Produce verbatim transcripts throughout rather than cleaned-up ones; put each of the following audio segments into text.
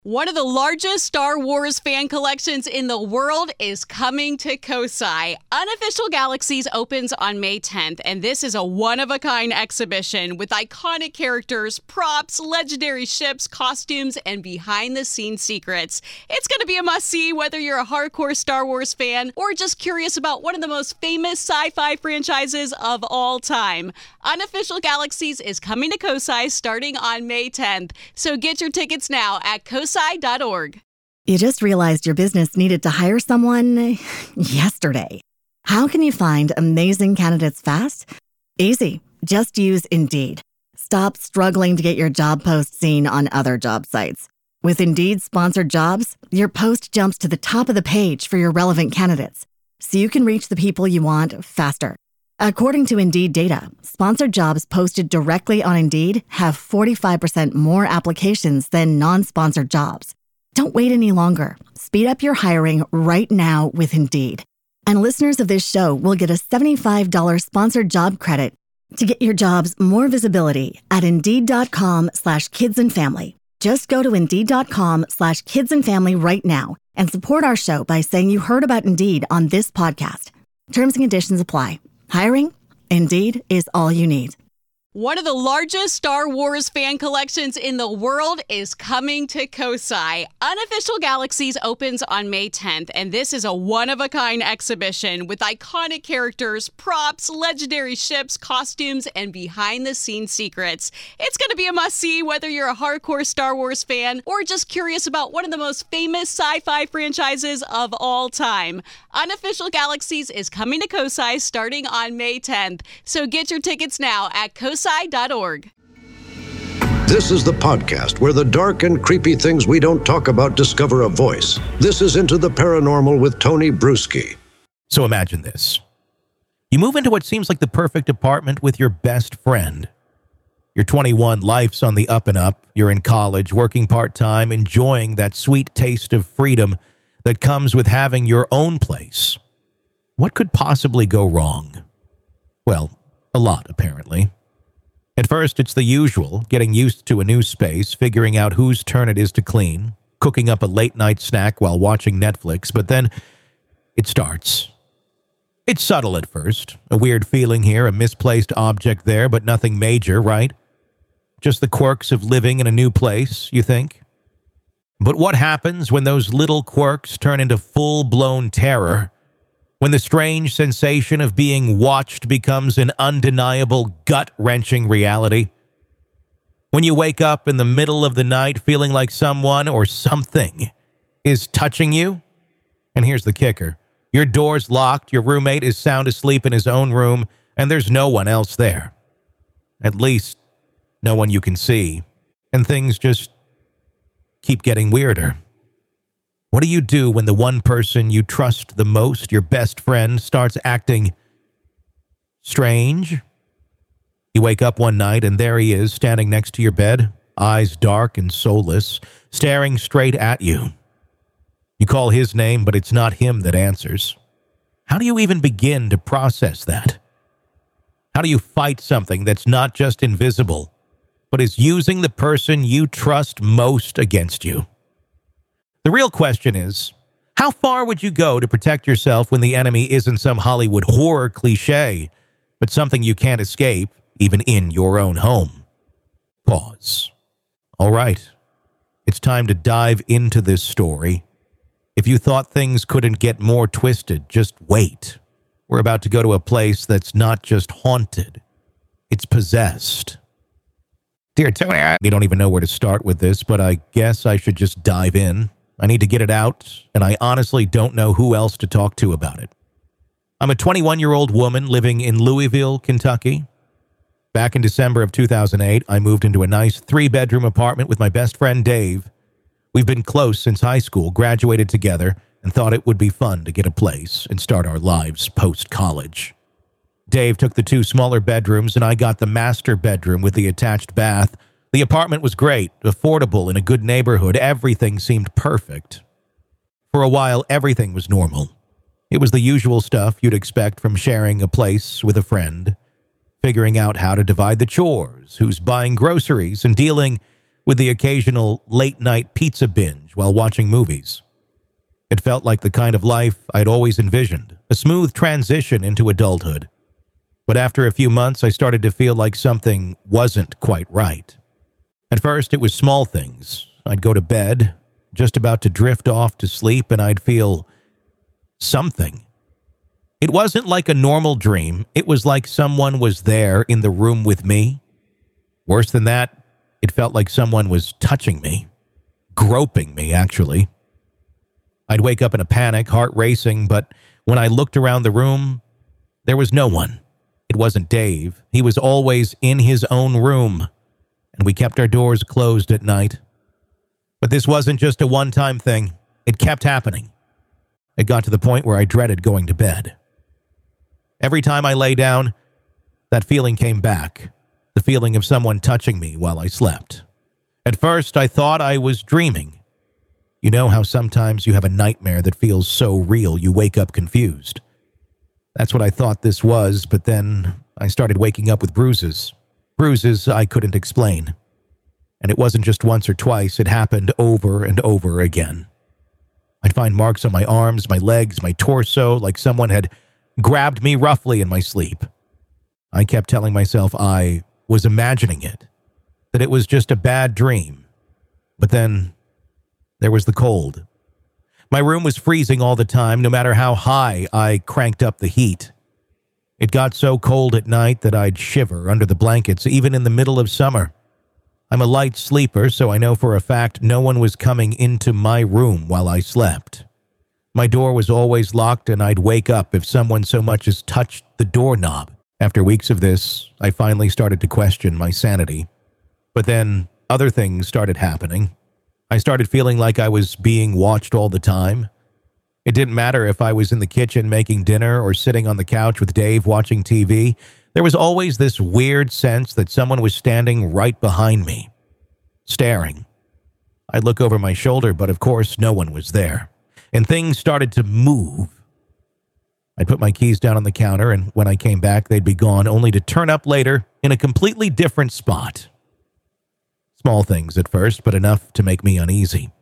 One of the largest Star Wars fan collections in the world is coming to Kosai. Unofficial Galaxies opens on May tenth, and this is a one-of-a-kind exhibition with iconic characters, props, legendary ships, costumes, and behind-the-scenes secrets. It's going to be a must-see whether you're a hardcore Star Wars fan or just curious about one of the most famous sci-fi franchises of all time. Unofficial Galaxies is coming to Kosai starting on May tenth, so get your tickets now at kosai dot org. You just realized your business needed to hire someone yesterday. How can you find amazing candidates fast? Easy. Just use Indeed. Stop struggling to get your job post seen on other job sites. With Indeed sponsored jobs, your post jumps to the top of the page for your relevant candidates, so you can reach the people you want faster. According to Indeed data, sponsored jobs posted directly on Indeed have forty-five percent more applications than non-sponsored jobs. Don't wait any longer. Speed up your hiring right now with Indeed. And listeners of this show will get a seventy-five dollars sponsored job credit to get your jobs more visibility at Indeed.com slash kids and family. Just go to Indeed.com slash kids and family right now and support our show by saying you heard about Indeed on this podcast. Terms and conditions apply. Hiring? Indeed is all you need. One of the largest Star Wars fan collections in the world is coming to Kosai. Unofficial Galaxies opens on May tenth, and this is a one-of-a-kind exhibition with iconic characters, props, legendary ships, costumes, and behind-the-scenes secrets. It's going to be a must-see whether you're a hardcore Star Wars fan or just curious about one of the most famous sci-fi franchises of all time. Unofficial Galaxies is coming to Kosai starting on May tenth, so get your tickets now at kosai dot org. This is the podcast where the dark and creepy things we don't talk about discover a voice. This is Into the Paranormal with Tony Bruschi. So imagine this. You move into what seems like the perfect apartment with your best friend. You're twenty-one, life's on the up and up. You're in college, working part-time, enjoying that sweet taste of freedom that comes with having your own place. What could possibly go wrong? Well, a lot, apparently. At first, it's the usual, getting used to a new space, figuring out whose turn it is to clean, cooking up a late-night snack while watching Netflix, but then it starts. It's subtle at first, a weird feeling here, a misplaced object there, but nothing major, right? Just the quirks of living in a new place, you think? But what happens when those little quirks turn into full-blown terror? When the strange sensation of being watched becomes an undeniable, gut-wrenching reality? When you wake up in the middle of the night feeling like someone or something is touching you? And here's the kicker. Your door's locked, your roommate is sound asleep in his own room, and there's no one else there. At least, no one you can see. And things just keep getting weirder. What do you do when the one person you trust the most, your best friend, starts acting strange? You wake up one night and there he is, standing next to your bed, eyes dark and soulless, staring straight at you. You call his name, but it's not him that answers. How do you even begin to process that? How do you fight something that's not just invisible, but is using the person you trust most against you? The real question is, how far would you go to protect yourself when the enemy isn't some Hollywood horror cliche, but something you can't escape, even in your own home? Pause. All right, it's time to dive into this story. If you thought things couldn't get more twisted, just wait. We're about to go to a place that's not just haunted, it's possessed. Dear Tony, I don't even know where to start with this, but I guess I should just dive in. I need to get it out, and I honestly don't know who else to talk to about it. I'm a twenty-one-year-old woman living in Louisville, Kentucky. Back in December of two thousand eight, I moved into a nice three-bedroom apartment with my best friend, Dave. We've been close since high school, graduated together, and thought it would be fun to get a place and start our lives post-college. Dave took the two smaller bedrooms, and I got the master bedroom with the attached bath. The apartment was great, affordable, in a good neighborhood. Everything seemed perfect. For a while, everything was normal. It was the usual stuff you'd expect from sharing a place with a friend. Figuring out how to divide the chores, who's buying groceries, and dealing with the occasional late-night pizza binge while watching movies. It felt like the kind of life I'd always envisioned, a smooth transition into adulthood. But after a few months, I started to feel like something wasn't quite right. At first, it was small things. I'd go to bed, just about to drift off to sleep, and I'd feel something. It wasn't like a normal dream. It was like someone was there in the room with me. Worse than that, it felt like someone was touching me, groping me, actually. I'd wake up in a panic, heart racing, but when I looked around the room, there was no one. It wasn't Dave. He was always in his own room, and we kept our doors closed at night. But this wasn't just a one-time thing. It kept happening. It got to the point where I dreaded going to bed. Every time I lay down, that feeling came back, the feeling of someone touching me while I slept. At first, I thought I was dreaming. You know how sometimes you have a nightmare that feels so real you wake up confused. That's what I thought this was, but then I started waking up with bruises. Bruises I couldn't explain. And it wasn't just once or twice, it happened over and over again. I'd find marks on my arms, my legs, my torso, like someone had grabbed me roughly in my sleep. I kept telling myself I was imagining it, that it was just a bad dream. But then there was the cold. My room was freezing all the time, no matter how high I cranked up the heat. It got so cold at night that I'd shiver under the blankets, even in the middle of summer. I'm a light sleeper, so I know for a fact no one was coming into my room while I slept. My door was always locked, and I'd wake up if someone so much as touched the doorknob. After weeks of this, I finally started to question my sanity. But then other things started happening. I started feeling like I was being watched all the time. It didn't matter if I was in the kitchen making dinner or sitting on the couch with Dave watching T V. There was always this weird sense that someone was standing right behind me, staring. I'd look over my shoulder, but of course no one was there. And things started to move. I'd put my keys down on the counter, and when I came back, they'd be gone, only to turn up later in a completely different spot. Small things at first, but enough to make me uneasy.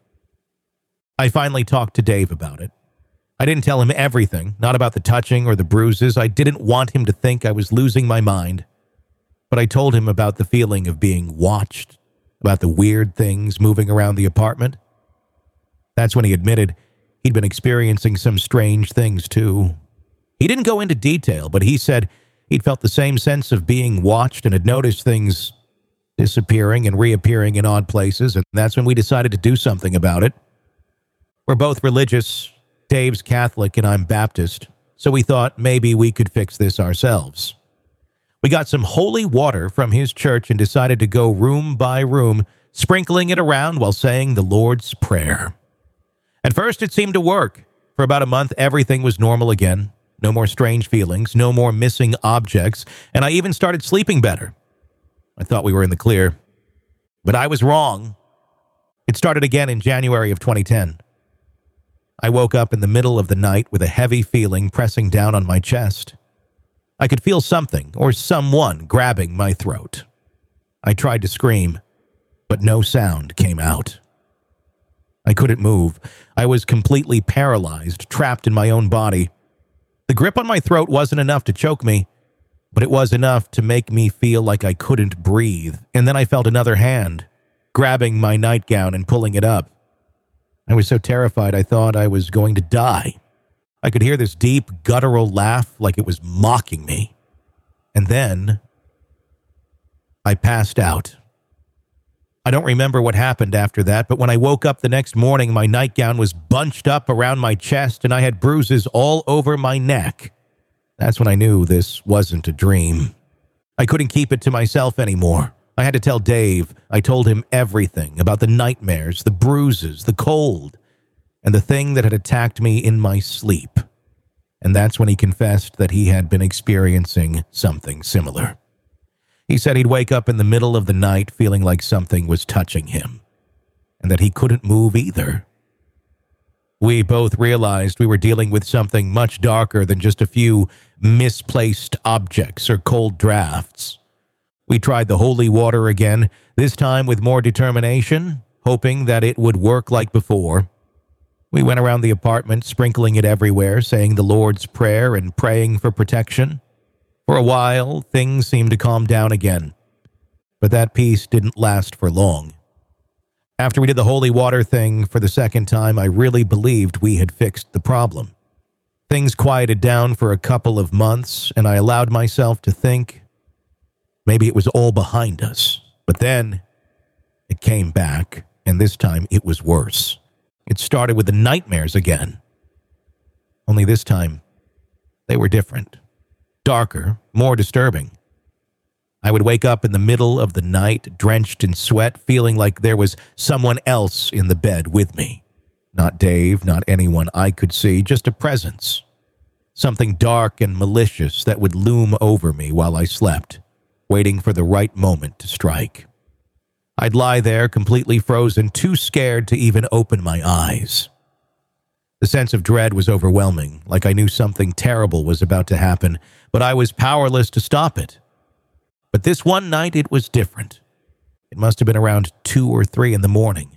I finally talked to Dave about it. I didn't tell him everything, not about the touching or the bruises. I didn't want him to think I was losing my mind. But I told him about the feeling of being watched, about the weird things moving around the apartment. That's when he admitted he'd been experiencing some strange things too. He didn't go into detail, but he said he'd felt the same sense of being watched and had noticed things disappearing and reappearing in odd places, and that's when we decided to do something about it. We're both religious. Dave's Catholic and I'm Baptist, so we thought maybe we could fix this ourselves. We got some holy water from his church and decided to go room by room, sprinkling it around while saying the Lord's Prayer. At first, it seemed to work. For about a month, everything was normal again. No more strange feelings, no more missing objects, and I even started sleeping better. I thought we were in the clear, but I was wrong. It started again in January of twenty ten. I woke up in the middle of the night with a heavy feeling pressing down on my chest. I could feel something or someone grabbing my throat. I tried to scream, but no sound came out. I couldn't move. I was completely paralyzed, trapped in my own body. The grip on my throat wasn't enough to choke me, but it was enough to make me feel like I couldn't breathe. And then I felt another hand grabbing my nightgown and pulling it up. I was so terrified I thought I was going to die. I could hear this deep, guttural laugh like it was mocking me. And then I passed out. I don't remember what happened after that, but when I woke up the next morning, my nightgown was bunched up around my chest and I had bruises all over my neck. That's when I knew this wasn't a dream. I couldn't keep it to myself anymore. I had to tell Dave. I told him everything about the nightmares, the bruises, the cold, and the thing that had attacked me in my sleep. And that's when he confessed that he had been experiencing something similar. He said he'd wake up in the middle of the night feeling like something was touching him, and that he couldn't move either. We both realized we were dealing with something much darker than just a few misplaced objects or cold drafts. We tried the holy water again, this time with more determination, hoping that it would work like before. We went around the apartment, sprinkling it everywhere, saying the Lord's Prayer and praying for protection. For a while, things seemed to calm down again. But that peace didn't last for long. After we did the holy water thing for the second time, I really believed we had fixed the problem. Things quieted down for a couple of months, and I allowed myself to think maybe it was all behind us. But then it came back, and this time it was worse. It started with the nightmares again. Only this time, they were different. Darker, more disturbing. I would wake up in the middle of the night, drenched in sweat, feeling like there was someone else in the bed with me. Not Dave, not anyone I could see, just a presence. Something dark and malicious that would loom over me while I slept, waiting for the right moment to strike. I'd lie there, completely frozen, too scared to even open my eyes. The sense of dread was overwhelming, like I knew something terrible was about to happen, but I was powerless to stop it. But this one night, it was different. It must have been around two or three in the morning.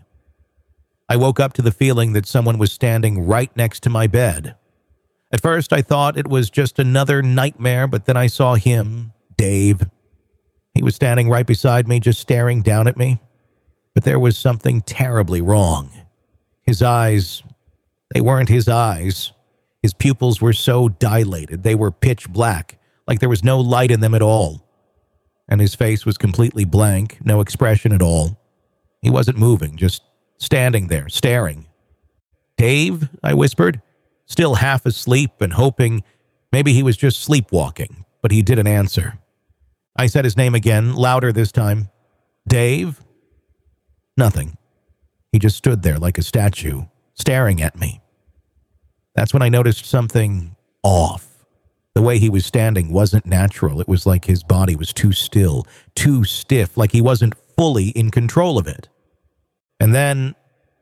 I woke up to the feeling that someone was standing right next to my bed. At first, I thought it was just another nightmare, but then I saw him, Dave. He was standing right beside me, just staring down at me. But there was something terribly wrong. His eyes, they weren't his eyes. His pupils were so dilated, they were pitch black, like there was no light in them at all. And his face was completely blank, no expression at all. He wasn't moving, just standing there, staring. "Dave," I whispered, still half asleep and hoping maybe he was just sleepwalking, but he didn't answer. I said his name again, louder this time. "Dave?" Nothing. He just stood there like a statue, staring at me. That's when I noticed something off. The way he was standing wasn't natural. It was like his body was too still, too stiff, like he wasn't fully in control of it. And then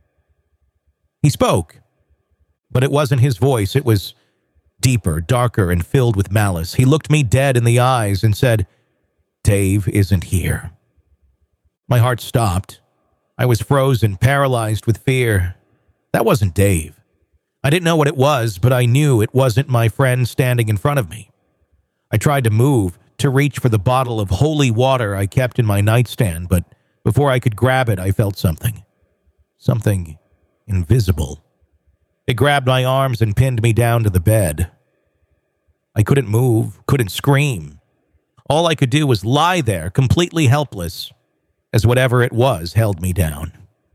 he spoke. But it wasn't his voice. It was deeper, darker, and filled with malice. He looked me dead in the eyes and said, "Dave isn't here." My heart stopped. I was frozen, paralyzed with fear. That wasn't Dave. I didn't know what it was, but I knew it wasn't my friend standing in front of me. I tried to move, to reach for the bottle of holy water I kept in my nightstand, but before I could grab it, I felt something. Something invisible. It grabbed my arms and pinned me down to the bed. I couldn't move, couldn't scream. All I could do was lie there, completely helpless, as whatever it was held me down.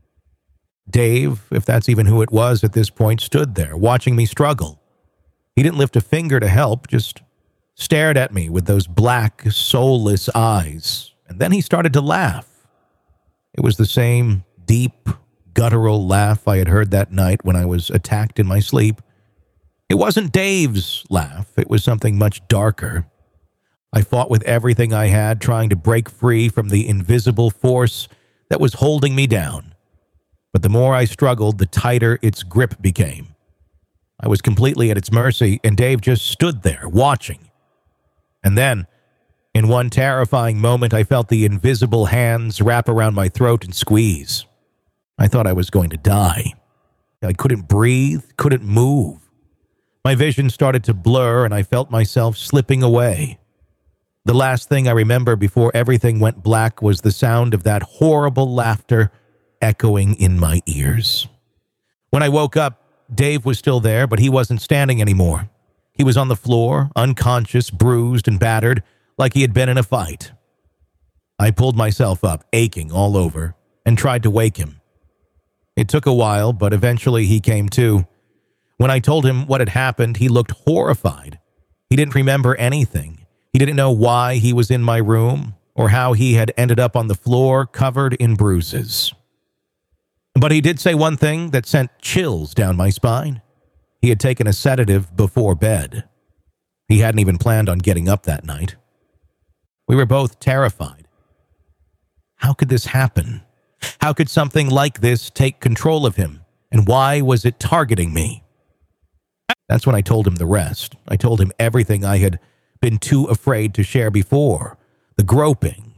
Dave, if that's even who it was at this point, stood there, watching me struggle. He didn't lift a finger to help, just stared at me with those black, soulless eyes, and then he started to laugh. It was the same deep, guttural laugh I had heard that night when I was attacked in my sleep. It wasn't Dave's laugh, it was something much darker. I fought with everything I had, trying to break free from the invisible force that was holding me down. But the more I struggled, the tighter its grip became. I was completely at its mercy, and Dave just stood there, watching. And then, in one terrifying moment, I felt the invisible hands wrap around my throat and squeeze. I thought I was going to die. I couldn't breathe, couldn't move. My vision started to blur, and I felt myself slipping away. The last thing I remember before everything went black was the sound of that horrible laughter echoing in my ears. When I woke up, Dave was still there, but he wasn't standing anymore. He was on the floor, unconscious, bruised, and battered, like he had been in a fight. I pulled myself up, aching all over, and tried to wake him. It took a while, but eventually he came to. When I told him what had happened, he looked horrified. He didn't remember anything. He didn't know why he was in my room or how he had ended up on the floor covered in bruises. But he did say one thing that sent chills down my spine. He had taken a sedative before bed. He hadn't even planned on getting up that night. We were both terrified. How could this happen? How could something like this take control of him? And why was it targeting me? That's when I told him the rest. I told him everything I had been too afraid to share before. The groping,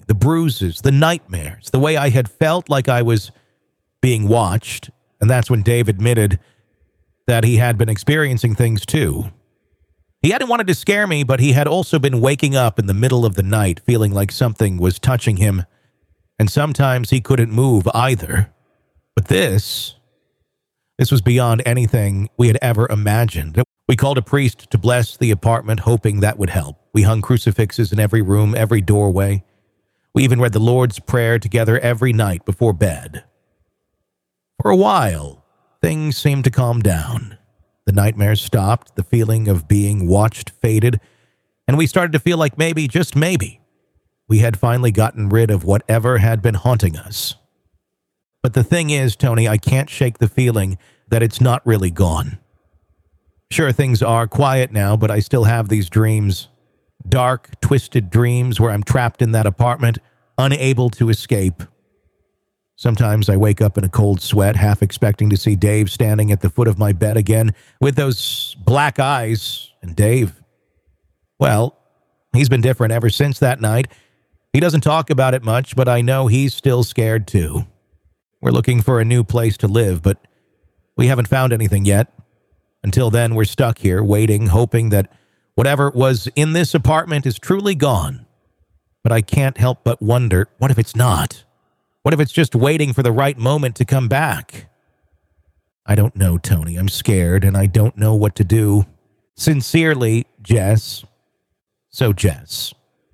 the bruises, the nightmares, the way I had felt like I was being watched. And that's when Dave admitted that he had been experiencing things too. He hadn't wanted to scare me, but he had also been waking up in the middle of the night feeling like something was touching him, and sometimes he couldn't move either. But this, this was beyond anything we had ever imagined. We called a priest to bless the apartment, hoping that would help. We hung crucifixes in every room, every doorway. We even read the Lord's Prayer together every night before bed. For a while, things seemed to calm down. The nightmares stopped, the feeling of being watched faded, and we started to feel like maybe, just maybe, we had finally gotten rid of whatever had been haunting us. But the thing is, Tony, I can't shake the feeling that it's not really gone. Sure, things are quiet now, but I still have these dreams. Dark, twisted dreams where I'm trapped in that apartment, unable to escape. Sometimes I wake up in a cold sweat, half expecting to see Dave standing at the foot of my bed again with those black eyes. And Dave, well, he's been different ever since that night. He doesn't talk about it much, but I know he's still scared too. We're looking for a new place to live, but we haven't found anything yet. Until then, we're stuck here, waiting, hoping that whatever was in this apartment is truly gone. But I can't help but wonder, what if it's not? What if it's just waiting for the right moment to come back? I don't know, Tony. I'm scared, and I don't know what to do. Sincerely, Jess. So, Jess.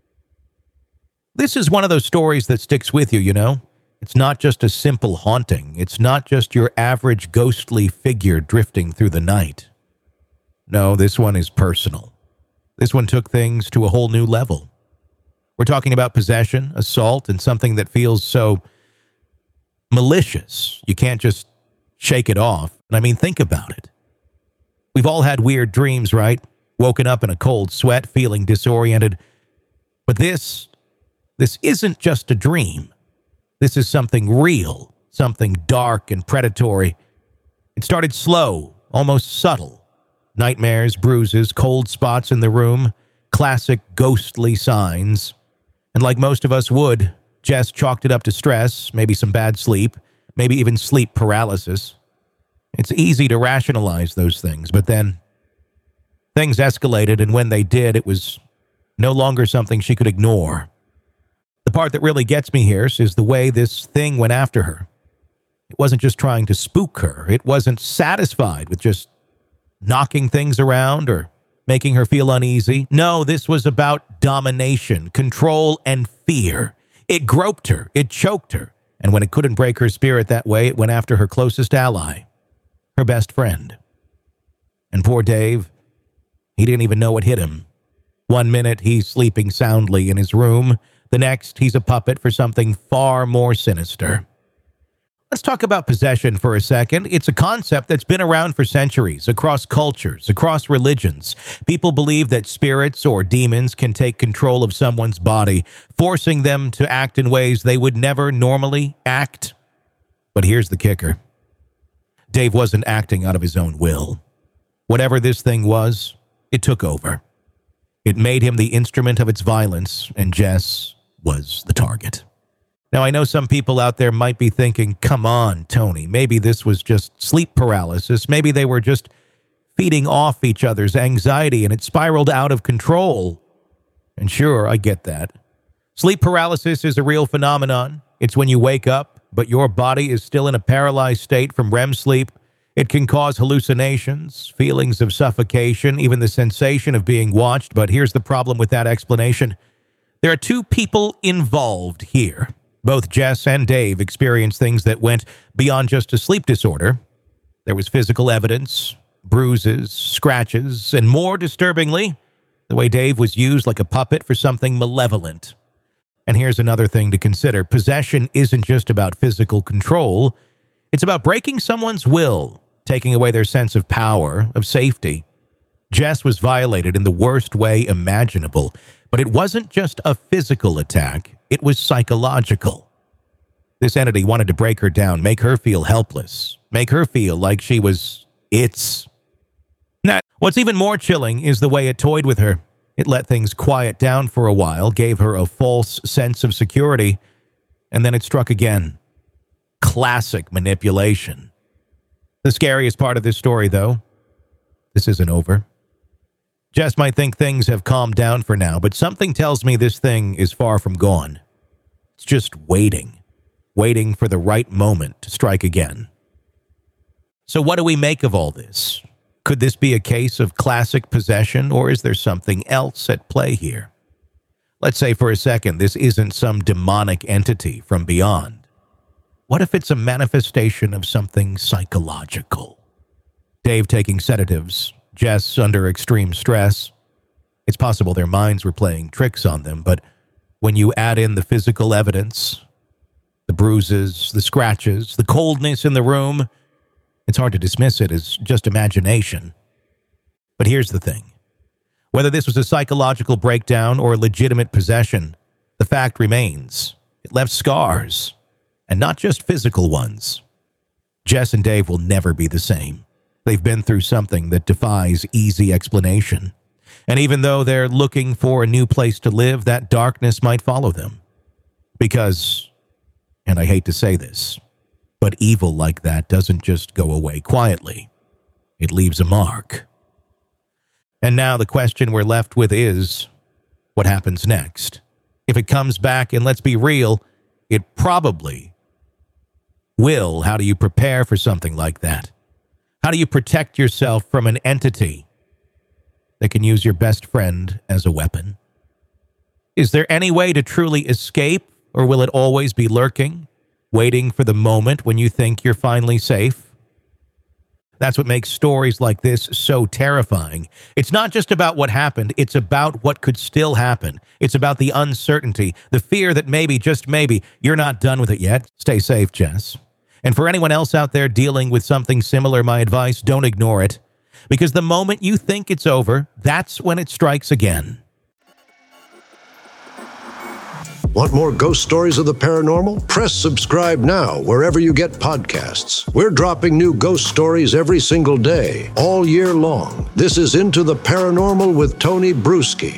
This is one of those stories that sticks with you, you know? It's not just a simple haunting. It's not just your average ghostly figure drifting through the night. No, this one is personal. This one took things to a whole new level. We're talking about possession, assault, and something that feels so malicious. You can't just shake it off. And I mean, think about it. We've all had weird dreams, right? Woken up in a cold sweat, feeling disoriented. But this, this isn't just a dream. This is something real, something dark and predatory. It started slow, almost subtle. Nightmares, bruises, cold spots in the room, classic ghostly signs. And like most of us would, Jess chalked it up to stress, maybe some bad sleep, maybe even sleep paralysis. It's easy to rationalize those things, but then things escalated, and when they did, it was no longer something she could ignore. The part that really gets me here is the way this thing went after her. It wasn't just trying to spook her. It wasn't satisfied with just knocking things around or making her feel uneasy. No, this was about domination, control, and fear. It groped her. It choked her. And when it couldn't break her spirit that way, it went after her closest ally, her best friend. And poor Dave, he didn't even know what hit him. One minute, he's sleeping soundly in his room. The next, he's a puppet for something far more sinister. Let's talk about possession for a second. It's a concept that's been around for centuries, across cultures, across religions. People believe that spirits or demons can take control of someone's body, forcing them to act in ways they would never normally act. But here's the kicker. Dave wasn't acting out of his own will. Whatever this thing was, it took over. It made him the instrument of its violence, and Jess was the target. Now, I know some people out there might be thinking, come on, Tony, maybe this was just sleep paralysis. Maybe they were just feeding off each other's anxiety and it spiraled out of control. And sure, I get that. Sleep paralysis is a real phenomenon. It's when you wake up, but your body is still in a paralyzed state from R E M sleep. It can cause hallucinations, feelings of suffocation, even the sensation of being watched. But here's the problem with that explanation. There are two people involved here. Both Jess and Dave experienced things that went beyond just a sleep disorder. There was physical evidence, bruises, scratches, and more disturbingly, the way Dave was used like a puppet for something malevolent. And here's another thing to consider. Possession isn't just about physical control. It's about breaking someone's will, taking away their sense of power, of safety. Jess was violated in the worst way imaginable, but it wasn't just a physical attack. It was psychological. This entity wanted to break her down, make her feel helpless, make her feel like she was its. Now, what's even more chilling is the way it toyed with her. It let things quiet down for a while, gave her a false sense of security, and then it struck again. Classic manipulation. The scariest part of this story, though, this isn't over. Jess might think things have calmed down for now, but something tells me this thing is far from gone. It's just waiting, waiting for the right moment to strike again. So what do we make of all this? Could this be a case of classic possession, or is there something else at play here? Let's say for a second this isn't some demonic entity from beyond. What if it's a manifestation of something psychological? Dave taking sedatives, Jess under extreme stress. It's possible their minds were playing tricks on them, but when you add in the physical evidence, the bruises, the scratches, the coldness in the room, it's hard to dismiss it as just imagination. But here's the thing. Whether this was a psychological breakdown or a legitimate possession, the fact remains. It left scars, and not just physical ones. Jess and Dave will never be the same. They've been through something that defies easy explanation. And even though they're looking for a new place to live, that darkness might follow them. Because, and I hate to say this, but evil like that doesn't just go away quietly. It leaves a mark. And now the question we're left with is, what happens next? If it comes back, and let's be real, it probably will. How do you prepare for something like that? How do you protect yourself from an entity that can use your best friend as a weapon? Is there any way to truly escape, or will it always be lurking, waiting for the moment when you think you're finally safe? That's what makes stories like this so terrifying. It's not just about what happened, it's about what could still happen. It's about the uncertainty, the fear that maybe, just maybe, you're not done with it yet. Stay safe, Jess. And for anyone else out there dealing with something similar, my advice, don't ignore it. Because the moment you think it's over, that's when it strikes again. Want more ghost stories of the paranormal? Press subscribe now wherever you get podcasts. We're dropping new ghost stories every single day, all year long. This is Into the Paranormal with Tony Bruschi.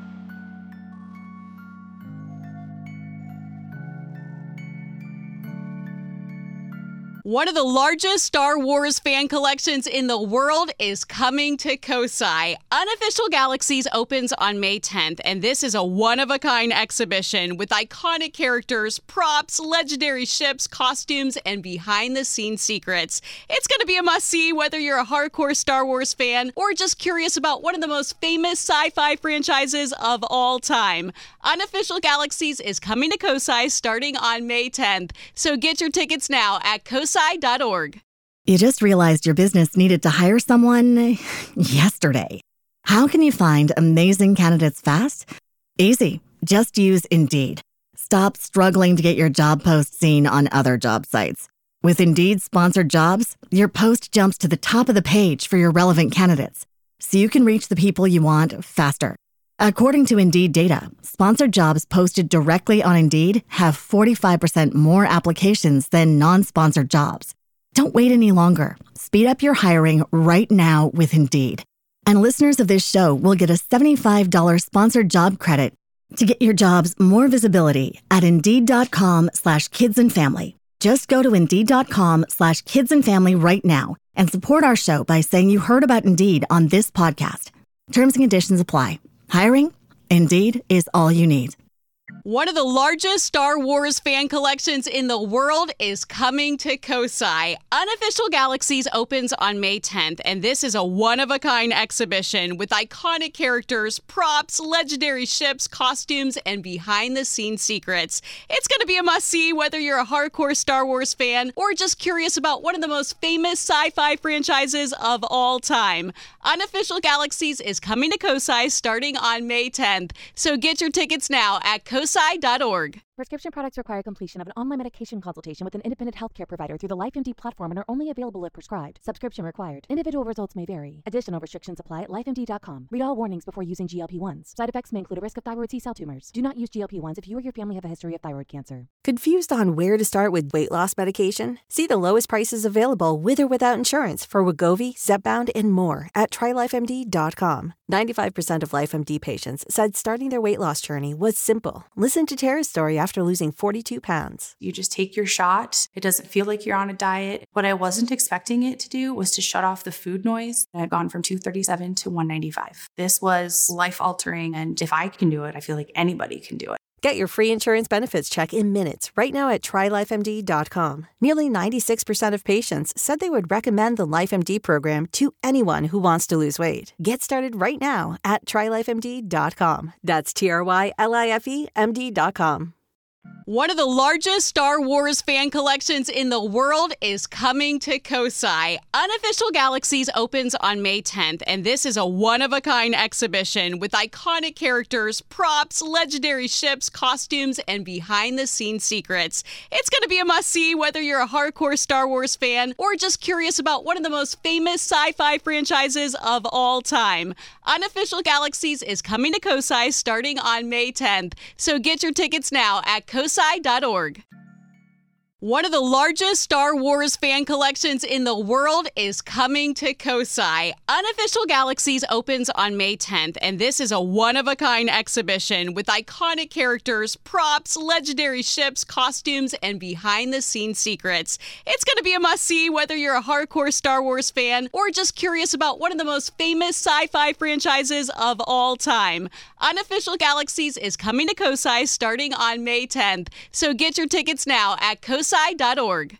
One of the largest Star Wars fan collections in the world is coming to Kosai. Unofficial Galaxies opens on May tenth, and this is a one-of-a-kind exhibition with iconic characters, props, legendary ships, costumes, and behind-the-scenes secrets. It's going to be a must-see whether you're a hardcore Star Wars fan or just curious about one of the most famous sci-fi franchises of all time. Unofficial Galaxies is coming to Kosai starting on May tenth, so get your tickets now at kosai dot org. You just realized your business needed to hire someone yesterday. How can you find amazing candidates fast? Easy. Just use Indeed. Stop struggling to get your job post seen on other job sites. With Indeed sponsored jobs, your post jumps to the top of the page for your relevant candidates, so you can reach the people you want faster. According to Indeed data, sponsored jobs posted directly on Indeed have forty-five percent more applications than non-sponsored jobs. Don't wait any longer. Speed up your hiring right now with Indeed. And listeners of this show will get a seventy-five dollars sponsored job credit to get your jobs more visibility at Indeed.com slash kids and family. Just go to Indeed.com slash kids and family right now and support our show by saying you heard about Indeed on this podcast. Terms and conditions apply. Hiring? Indeed is all you need. One of the largest Star Wars fan collections in the world is coming to Kosai. Unofficial Galaxies opens on May tenth, and this is a one-of-a-kind exhibition with iconic characters, props, legendary ships, costumes, and behind-the-scenes secrets. It's going to be a must-see whether you're a hardcore Star Wars fan or just curious about one of the most famous sci-fi franchises of all time. Unofficial Galaxies is coming to Kosai starting on May tenth, so get your tickets now at kosai dot org. Prescription products require completion of an online medication consultation with an independent healthcare provider through the LifeMD platform and are only available if prescribed. Subscription required. Individual results may vary. Additional restrictions apply at life M D dot com. Read all warnings before using G L P ones. Side effects may include a risk of thyroid C-cell tumors. Do not use G L P ones if you or your family have a history of thyroid cancer. Confused on where to start with weight loss medication? See the lowest prices available with or without insurance for Wegovy, Zepbound, and more at try life M D dot com. ninety-five percent of LifeMD patients said starting their weight loss journey was simple. Listen to Tara's story after losing forty-two pounds. You just take your shot. It doesn't feel like you're on a diet. What I wasn't expecting it to do was to shut off the food noise. I've gone from two thirty-seven to one ninety-five. This was life-altering, and if I can do it, I feel like anybody can do it. Get your free insurance benefits check in minutes right now at try life M D dot com. Nearly ninety-six percent of patients said they would recommend the LifeMD program to anyone who wants to lose weight. Get started right now at try life M D dot com. That's T R Y L I F E M D dot com. One of the largest Star Wars fan collections in the world is coming to Kosai. Unofficial Galaxies opens on May tenth, and this is a one-of-a-kind exhibition with iconic characters, props, legendary ships, costumes, and behind-the-scenes secrets. It's going to be a must-see whether you're a hardcore Star Wars fan or just curious about one of the most famous sci-fi franchises of all time. Unofficial Galaxies is coming to Kosai starting on May tenth, so get your tickets now at kosai dot org. One of the largest Star Wars fan collections in the world is coming to Kosai. Unofficial Galaxies opens on May tenth, and this is a one-of-a-kind exhibition with iconic characters, props, legendary ships, costumes, and behind-the-scenes secrets. It's going to be a must-see whether you're a hardcore Star Wars fan or just curious about one of the most famous sci-fi franchises of all time. Unofficial Galaxies is coming to Kosai starting on May tenth, so get your tickets now at kosai dot org.